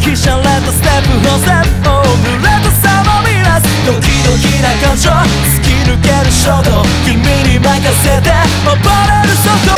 きしゃれたステップをステップを濡れたさまみらすドキドキな感情突き抜ける衝動君に任せて登れる外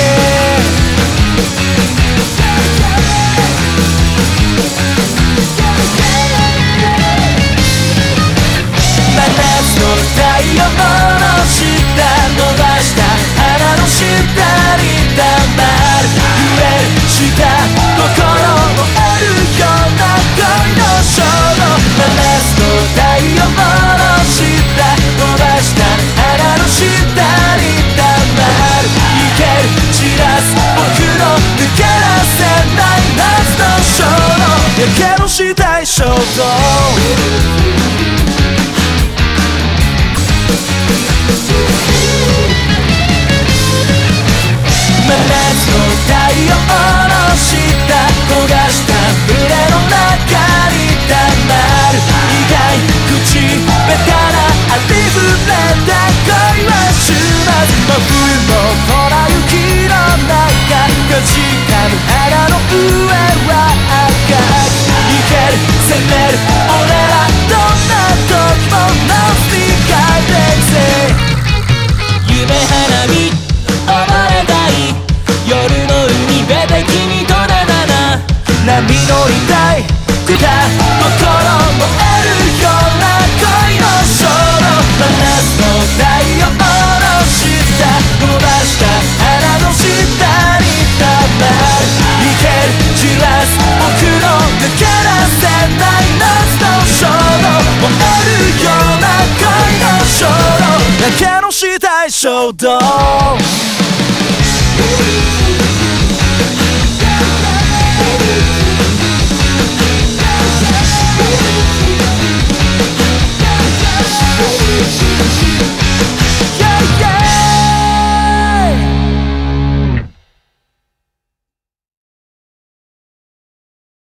真夏の太陽の下伸ばした鼻の下に溜まる揺れるした心もあるような恋の衝動真夏の太陽の下伸ばした鼻の下に溜まるいける散らす僕の抜け出せない夏の衝動やけどしたい衝動真夏の太陽の下焦がした胸の中に溜まる苦い口下手なありふれた恋は終末真冬の粉雪の中かじかむ肌の上は赤くいける攻める俺らどんな時も No speak I say 夢花火夜の海辺で君とななな波乗りたいくた心燃えるような恋の衝動真夏の太陽の下伸ばした鼻の下に溜まるいける散らす僕の抜け出せない夏の衝動燃えるような恋の衝動やけどしたい衝動